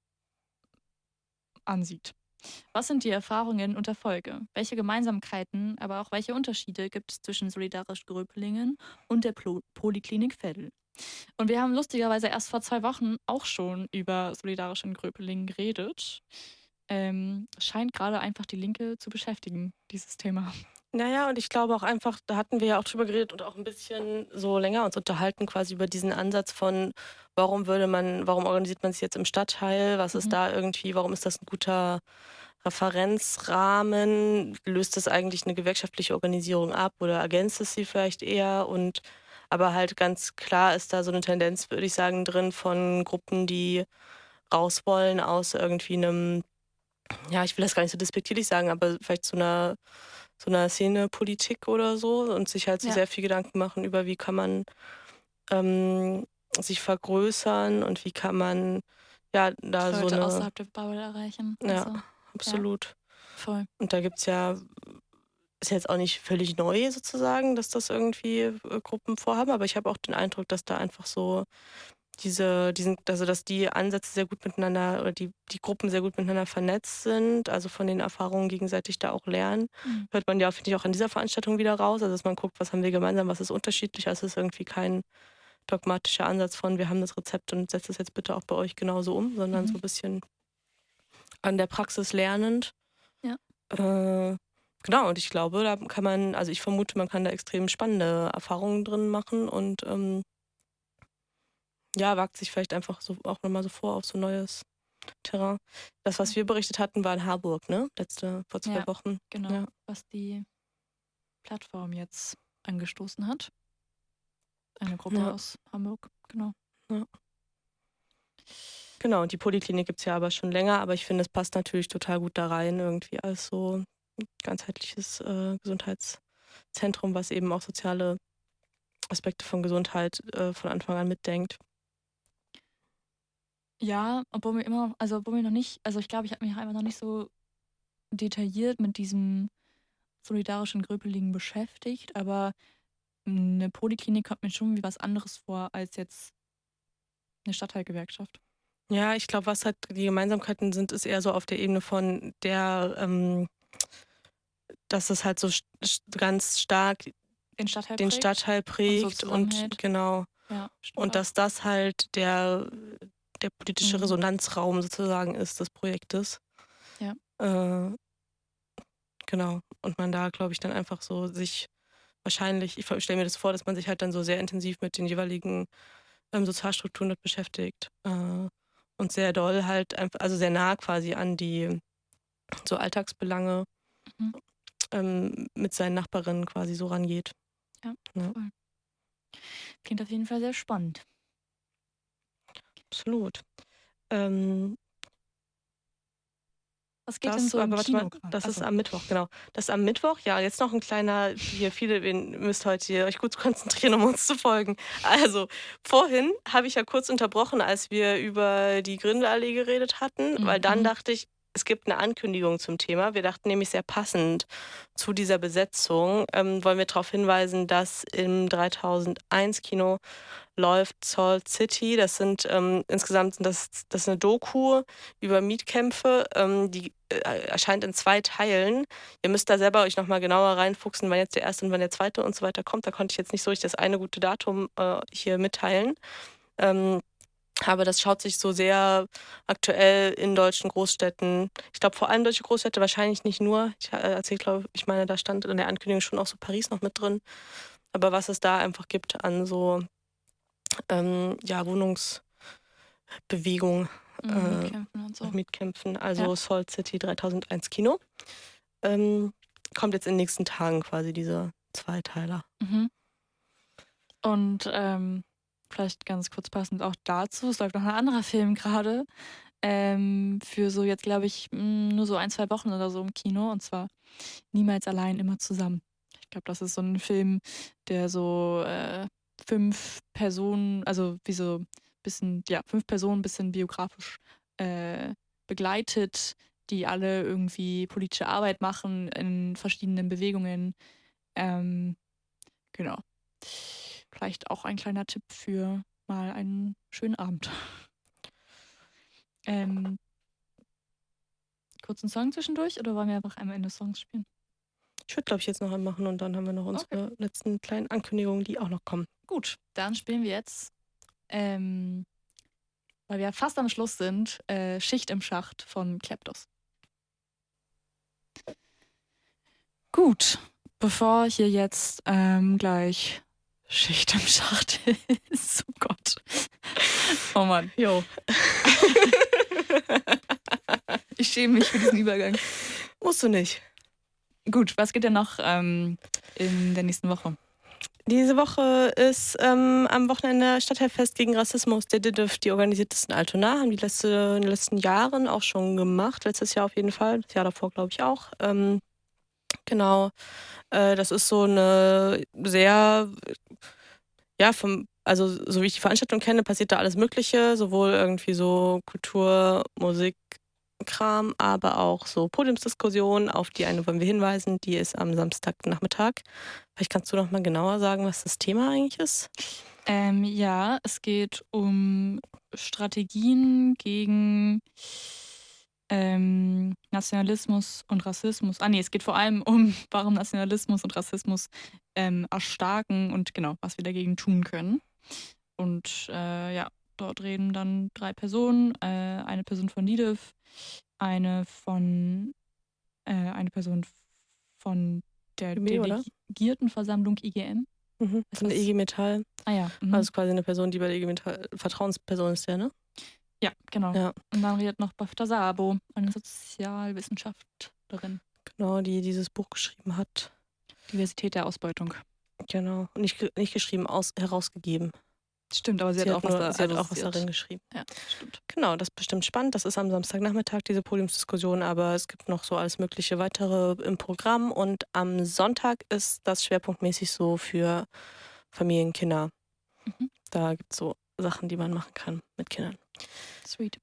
ansieht. Was sind die Erfahrungen und Erfolge? Welche Gemeinsamkeiten, aber auch welche Unterschiede gibt es zwischen Solidarisch Gröpelingen und der Plo- Poliklinik Veddel? Und wir haben lustigerweise erst vor zwei Wochen auch schon über Solidarisch in Gröpelingen geredet. Ähm, scheint gerade einfach die Linke zu beschäftigen, dieses Thema. Naja, und ich glaube auch einfach, da hatten wir ja auch drüber geredet und auch ein bisschen so länger uns unterhalten quasi über diesen Ansatz von, warum würde man, warum organisiert man sich jetzt im Stadtteil, was ist Mhm. da irgendwie, warum ist das ein guter Referenzrahmen, löst das eigentlich eine gewerkschaftliche Organisierung ab oder ergänzt es sie vielleicht eher und aber halt ganz klar ist da so eine Tendenz, würde ich sagen, drin von Gruppen, die raus wollen aus irgendwie einem, ja, ich will das gar nicht so despektierlich sagen, aber vielleicht so einer so einer Szenepolitik oder so und sich halt so Ja. sehr viel Gedanken machen über, wie kann man ähm, sich vergrößern und wie kann man ja da so Leute eine, außerhalb der Bubble erreichen. ja, Also, absolut. voll. Und da gibt es ja, ist jetzt auch nicht völlig neu sozusagen, dass das irgendwie äh, Gruppen vorhaben, aber ich habe auch den Eindruck, dass da einfach so diese, diesen, also dass die Ansätze sehr gut miteinander oder die, die Gruppen sehr gut miteinander vernetzt sind, also von den Erfahrungen gegenseitig da auch lernen. Mhm. Hört man ja, finde ich, auch an dieser Veranstaltung wieder raus, also dass man guckt, was haben wir gemeinsam, was ist unterschiedlich, also es ist irgendwie kein dogmatischer Ansatz von, wir haben das Rezept und setzt es jetzt bitte auch bei euch genauso um, sondern Mhm. so ein bisschen an der Praxis lernend. Ja. Äh, genau, und ich glaube, da kann man, also ich vermute, man kann da extrem spannende Erfahrungen drin machen und ähm, ja, wagt sich vielleicht einfach so auch nochmal so vor auf so neues Terrain. Das, was wir berichtet hatten, war in Harburg, ne? Letzte, vor zwei Ja. Wochen. Genau, Ja. was die Plattform jetzt angestoßen hat. Eine Gruppe Ja. aus Hamburg, genau. Genau, und die Poliklinik gibt es ja aber schon länger, aber ich finde, es passt natürlich total gut da rein, irgendwie als so ein ganzheitliches äh, Gesundheitszentrum, was eben auch soziale Aspekte von Gesundheit äh, von Anfang an mitdenkt. Ja, obwohl mir immer, also obwohl mir noch nicht, also ich glaube, ich habe mich einfach noch nicht so detailliert mit diesem solidarischen Gröpelingen beschäftigt, aber eine Poliklinik kommt mir schon wie was anderes vor als jetzt eine Stadtteilgewerkschaft. Ja, ich glaube, was halt die Gemeinsamkeiten sind, ist eher so auf der Ebene von der, ähm, dass es halt so st- st- ganz stark Den Stadtteil den prägt Stadtteil prägt und, zusammenhält. genau. Ja, stimmt Und auch. dass das halt der, der politische Mhm. Resonanzraum sozusagen ist des Projektes. Ja. Äh, genau. Und man da, glaube ich, dann einfach so sich wahrscheinlich, ich stelle mir das vor, dass man sich halt dann so sehr intensiv mit den jeweiligen ähm, Sozialstrukturen dort beschäftigt. Äh, und sehr doll halt, einfach, also sehr nah quasi an die so Alltagsbelange Mhm. ähm, mit seinen Nachbarinnen quasi so rangeht. Ja, Ja. voll. Klingt auf jeden Fall sehr spannend. Absolut. Ähm, Was geht denn Das, so im aber warte Kino mal, gerade? das ist Achso. am Mittwoch, genau. Das ist am Mittwoch, ja, jetzt noch ein kleiner, hier viele, ihr müsst heute hier euch gut konzentrieren, um uns zu folgen. Also, vorhin habe ich ja kurz unterbrochen, als wir über die Grindelallee geredet hatten, weil dann Mhm. dachte ich, es gibt eine Ankündigung zum Thema. Wir dachten nämlich sehr passend zu dieser Besetzung, ähm, wollen wir darauf hinweisen, dass im dreitausendeins Kino läuft Salt City. Das sind ähm, insgesamt sind das, das ist eine Doku über Mietkämpfe. Ähm, die äh, erscheint in zwei Teilen. Ihr müsst da selber euch nochmal genauer reinfuchsen, wann jetzt der erste und wann der zweite und so weiter kommt. Da konnte ich jetzt nicht so richtig das eine gute Datum äh, hier mitteilen. Ähm, aber das schaut sich so sehr aktuell in deutschen Großstädten, ich glaube vor allem deutsche Großstädte, wahrscheinlich nicht nur. Ich äh, erzähle, glaube ich, meine, da stand in der Ankündigung schon auch so Paris noch mit drin. aber was es da einfach gibt an so ähm, ja, Wohnungsbewegung, Mhm, äh, Mietkämpfen und so. Mietkämpfen, also Ja. Salt City dreitausendeins Kino. Ähm, kommt jetzt in den nächsten Tagen quasi dieser Zweiteiler. Mhm. Und ähm, vielleicht ganz kurz passend auch dazu, es läuft noch ein anderer Film gerade. Ähm, für so jetzt, glaube ich, mh, nur so ein, zwei Wochen oder so im Kino. Und zwar Niemals allein, immer zusammen. Ich glaube, das ist so ein Film, der so äh, fünf Personen, also wie so ein bisschen, ja, fünf Personen ein bisschen biografisch äh, begleitet, die alle irgendwie politische Arbeit machen in verschiedenen Bewegungen. Ähm, genau. Vielleicht auch ein kleiner Tipp für mal einen schönen Abend. Ähm, kurzen Song zwischendurch oder wollen wir einfach am Ende Songs spielen? Ich würde, glaube ich, jetzt noch einen machen und dann haben wir noch unsere letzten kleinen Ankündigungen, die auch noch kommen. Gut, dann spielen wir jetzt, ähm, weil wir ja fast am Schluss sind, äh, Schicht im Schacht von Kleptos. Gut, bevor hier jetzt ähm, gleich Schicht im Schacht ist, oh Gott. Oh Mann. Jo. Ich schäme mich für diesen Übergang. Musst du nicht. Gut, was geht denn noch ähm, in der nächsten Woche? Diese Woche ist ähm, am Wochenende Stadtteilfest gegen Rassismus der D D F. Die organisiert das in Altona, haben die letzte, in den letzten Jahren auch schon gemacht. Letztes Jahr auf jeden Fall, das Jahr davor glaube ich auch. Ähm, genau, äh, das ist so eine sehr, ja, vom, also so wie ich die Veranstaltung kenne, passiert da alles Mögliche, sowohl irgendwie so Kultur, Musik, Kram, aber auch so Podiumsdiskussionen, auf die eine wollen wir hinweisen, die ist am Samstagnachmittag. Vielleicht kannst du noch mal genauer sagen, was das Thema eigentlich ist? Ähm, ja, es geht um Strategien gegen ähm, Nationalismus und Rassismus. Ah nee, es geht vor allem um, warum Nationalismus und Rassismus ähm, erstarken und genau, was wir dagegen tun können. Und äh, ja, dort reden dann drei Personen, äh, eine Person von D D F, eine von äh, eine Person von der I G M, oder? Delegiertenversammlung I G M. Mhm. Ist Von der das- I G Metall. Ah ja. Mhm. Also quasi eine Person, die bei der I G Metall Vertrauensperson ist, ja, ne? Ja, genau. Ja. Und dann redet noch Bafta Sabo, eine Sozialwissenschaftlerin. Genau, die dieses Buch geschrieben hat. Diversität der Ausbeutung. Genau. Nicht, ge- nicht geschrieben, aus, herausgegeben. Stimmt, aber sie, Sie hat hat, auch was, nur, da, sie hat also auch was sie hat- darin geschrieben. Ja, stimmt. Genau, das ist bestimmt spannend. Das ist am Samstagnachmittag, diese Podiumsdiskussion, aber es gibt noch so alles mögliche weitere im Programm. Und am Sonntag ist das schwerpunktmäßig so für Familien, Kinder. Mhm. Da gibt es so Sachen, die man machen kann mit Kindern. Sweet.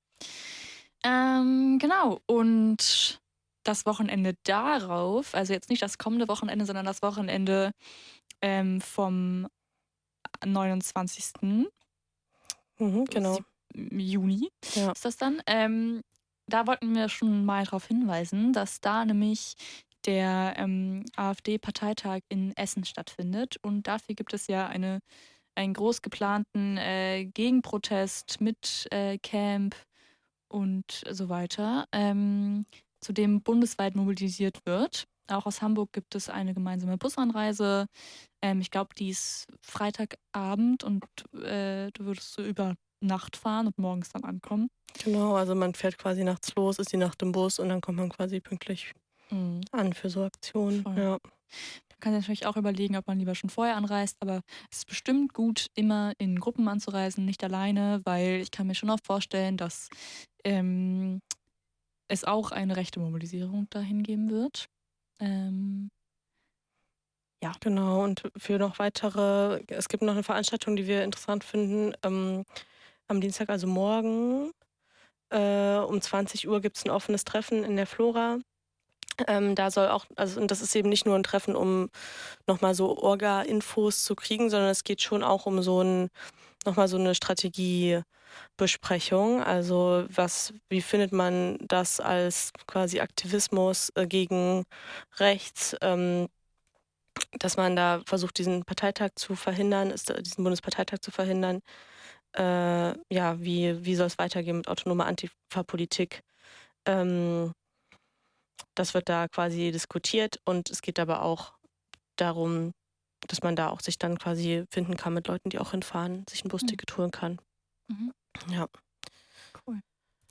Ähm, genau. Und das Wochenende darauf, also jetzt nicht das kommende Wochenende, sondern das Wochenende ähm, vom neunundzwanzigsten Mhm, genau. Juni Ja. ist das dann. Ähm, da wollten wir schon mal darauf hinweisen, dass da nämlich der ähm, AfD-Parteitag in Essen stattfindet. Und dafür gibt es ja eine, einen groß geplanten äh, Gegenprotest mit äh, Camp und so weiter, ähm, zu dem bundesweit mobilisiert wird. Auch aus Hamburg gibt es eine gemeinsame Busanreise. Ähm, ich glaube, die ist Freitagabend und äh, du würdest so über Nacht fahren und morgens dann ankommen. Genau, also man fährt quasi nachts los, ist die Nacht im Bus und dann kommt man quasi pünktlich Mhm. an für so Aktionen. Voll. Ja. Man kann sich natürlich auch überlegen, ob man lieber schon vorher anreist, aber es ist bestimmt gut, immer in Gruppen anzureisen, nicht alleine, weil ich kann mir schon auch vorstellen, dass ähm, es auch eine rechte Mobilisierung dahin geben wird. Ähm, Genau, und für noch weitere, es gibt noch eine Veranstaltung, die wir interessant finden. Ähm, am Dienstag, also morgen, äh, um zwanzig Uhr gibt es ein offenes Treffen in der Flora. Ähm, da soll auch, also und das ist eben nicht nur ein Treffen, um nochmal so Orga-Infos zu kriegen, sondern es geht schon auch um so ein, nochmal so eine Strategiebesprechung. Also was, wie findet man das als quasi Aktivismus äh, gegen rechts? Ähm, dass man da versucht, diesen Parteitag zu verhindern, ist, diesen Bundesparteitag zu verhindern. Äh, ja, wie, wie soll es weitergehen mit autonomer Antifa-Politik? Ähm, das wird da quasi diskutiert und es geht aber auch darum, dass man da auch sich dann quasi finden kann mit Leuten, die auch hinfahren, sich ein Busticket holen kann. Mhm. Ja. Cool.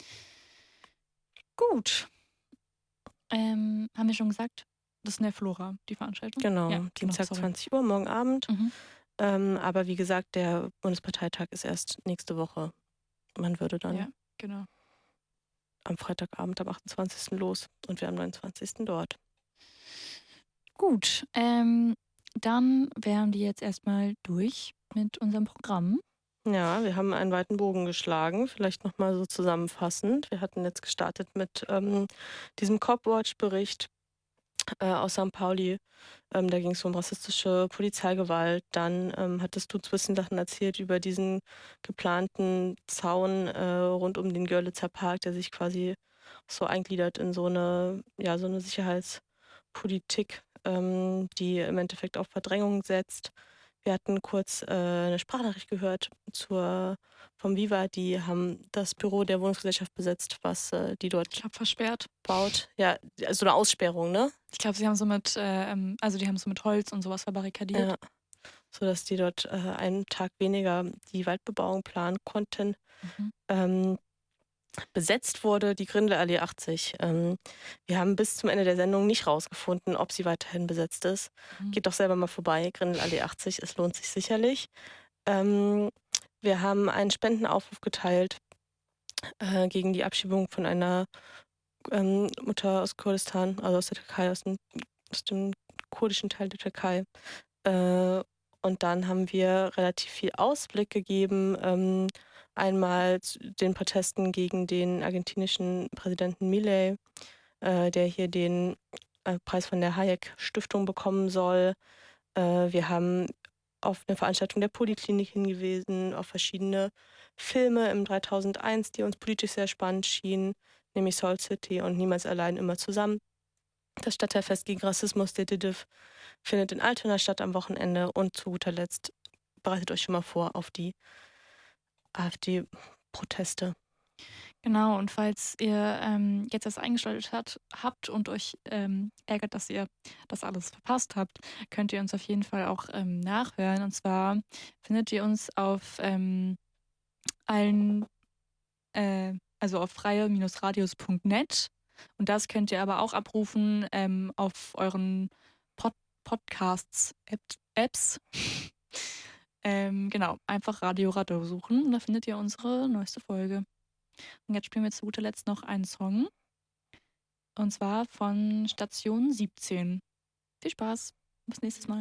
Gut. Ähm, haben wir schon gesagt, das ist in der Flora, die Veranstaltung? Genau, Ja, Dienstag sorry. zwanzig Uhr, morgen Abend. Mhm. Ähm, aber wie gesagt, der Bundesparteitag ist erst nächste Woche. Man würde dann Ja, genau. am Freitagabend, am achtundzwanzigsten los und wir am neunundzwanzigsten dort. Gut, ähm, dann wären wir jetzt erstmal durch mit unserem Programm. Ja, wir haben einen weiten Bogen geschlagen. Vielleicht nochmal so zusammenfassend. Wir hatten jetzt gestartet mit ähm, diesem Copwatch-Bericht äh, aus Sankt Pauli. Ähm, da ging es um rassistische Polizeigewalt. Dann ähm, hattest du Zwischensachen erzählt über diesen geplanten Zaun äh, rund um den Görlitzer Park, der sich quasi so eingliedert in so eine, ja, so eine Sicherheitspolitik, ähm, die im Endeffekt auf Verdrängung setzt. Wir hatten kurz äh, eine Sprachnachricht gehört zur, vom Viva, die haben das Büro der Wohnungsgesellschaft besetzt, was äh, die dort Ich habe versperrt. baut. Ja, so eine Aussperrung, ne? Ich glaube, sie haben so mit, äh, ähm, also die haben so mit Holz und sowas verbarrikadiert. Ja. Sodass die dort äh, einen Tag weniger die Waldbebauung planen konnten. Mhm. Ähm, besetzt wurde die Grindelallee achtzig. Ähm, wir haben bis zum Ende der Sendung nicht rausgefunden, ob sie weiterhin besetzt ist. Mhm. Geht doch selber mal vorbei, Grindelallee achtzig, es lohnt sich sicherlich. Ähm, wir haben einen Spendenaufruf geteilt äh, gegen die Abschiebung von einer ähm, Mutter aus Kurdistan, also aus der Türkei, aus dem, aus dem kurdischen Teil der Türkei. Äh, und dann haben wir relativ viel Ausblick gegeben, ähm, einmal zu den Protesten gegen den argentinischen Präsidenten Milei, äh, der hier den äh, Preis von der Hayek-Stiftung bekommen soll. Äh, wir haben auf eine Veranstaltung der Poliklinik hingewiesen, auf verschiedene Filme im dreitausendeins, die uns politisch sehr spannend schienen, nämlich Soul City und Niemals allein, immer zusammen. Das Stadtteilfest gegen Rassismus, der D D I F, findet in Altona statt am Wochenende. Und zu guter Letzt bereitet euch schon mal vor auf die AfD-Proteste. Genau, und falls ihr ähm, jetzt das eingeschaltet hat, habt und euch ähm, ärgert, dass ihr das alles verpasst habt, könnt ihr uns auf jeden Fall auch ähm, nachhören. Und zwar findet ihr uns auf ähm, allen, äh, also auf freie-radios punkt net. Und das könnt ihr aber auch abrufen ähm, auf euren Pod Podcasts-Apps. ähm, genau, einfach Radio Radau suchen und da findet ihr unsere neueste Folge. Und jetzt spielen wir zu guter Letzt noch einen Song. Und zwar von Station siebzehn. Viel Spaß. Bis nächstes Mal.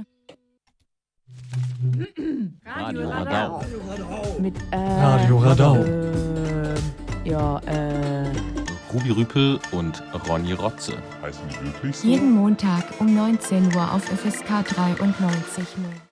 Radio Radau. Mit äh, Radio Radau. Äh, ja, äh. Ruby Rüpel und Ronny Rotze. Heißen die wirklich so? Jeden Montag um neunzehn Uhr auf F S K dreiundneunzig Komma null.